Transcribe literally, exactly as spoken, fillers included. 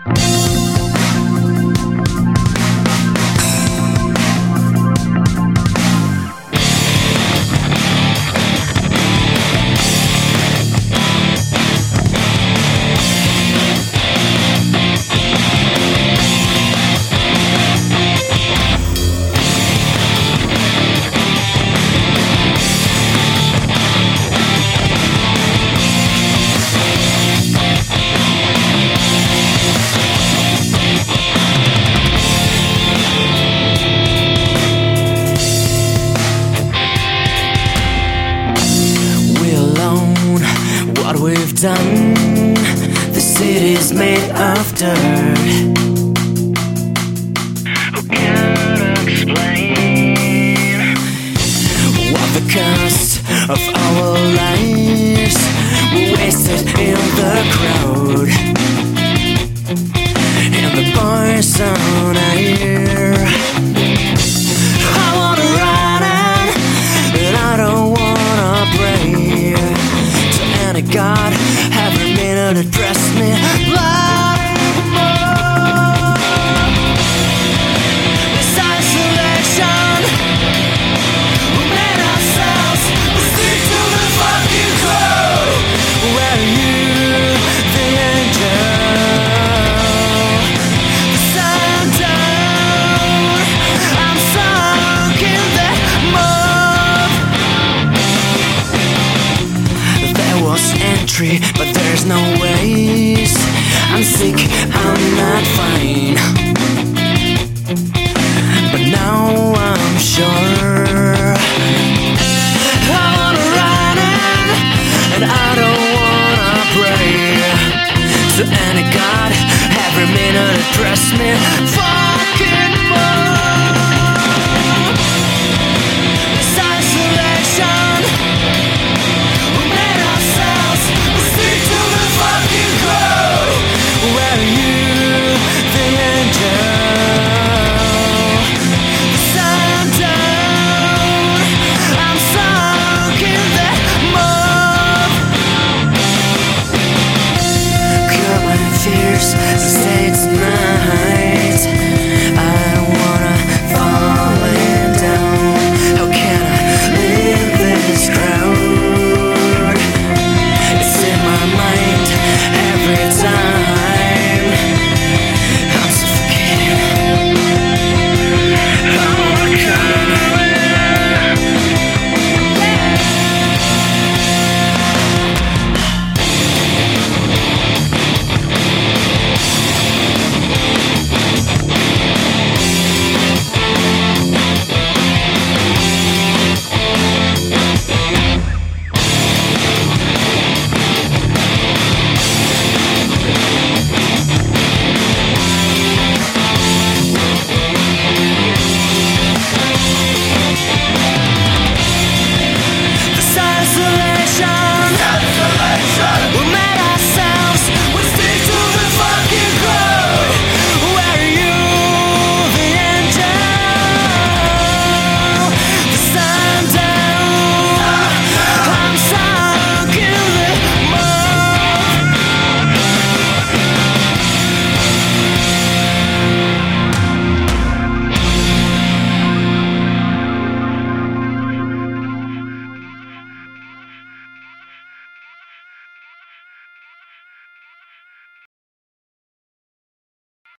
What we've done, the city's made of dirt. Who can explain what the cost of our lives we wasted in the crowd, in the bars on air? I wanna run it, and I don't wanna pray to any god every minute address me blood anymore. This isolation, we made ourselves, we stick to the fucking crowd. Where are you, the angel, the sundown? I'm sunk in that mud. There was entry, but there's no ways. I'm sick, I'm not fine, but now I'm sure. I wanna run it, and I don't wanna pray to any god every minute address me fucking